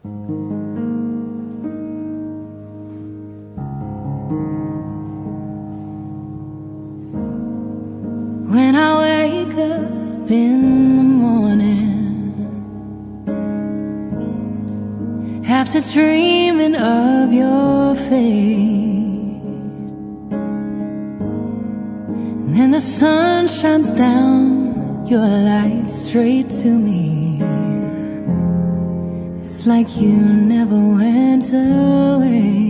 When I wake up in the morning, after dreaming of your face, and then the sun shines down your light straight to me. It's like you never went away.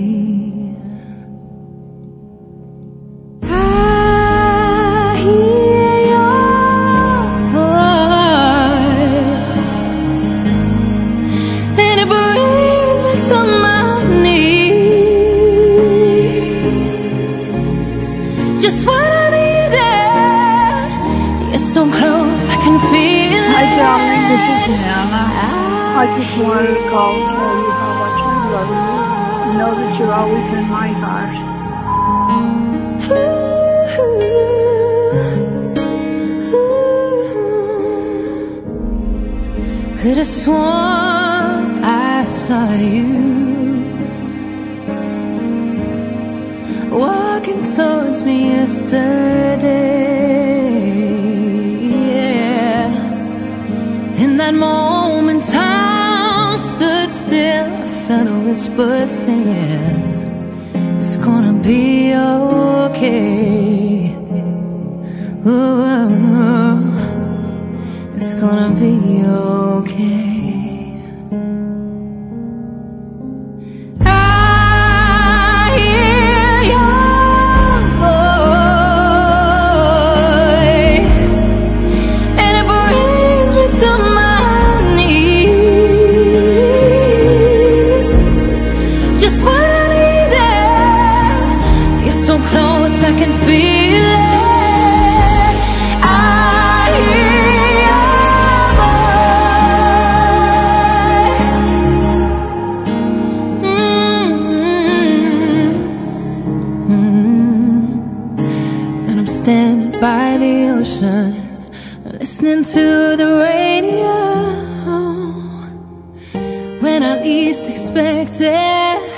Just what I needed. You're so close, I can feel it. Hi, darling, this is Nana. I just wanted to call and tell you how much I love you. Know that you're always in my heart. Could have sworn I saw you walking towards me yesterday, yeah. In that moment time stood still, I felt a whisper saying, it's gonna be okay. Ooh, it's gonna be okay. I can feel it. I hear your voice. And I'm standing by the ocean, listening to the radio when I least expect it.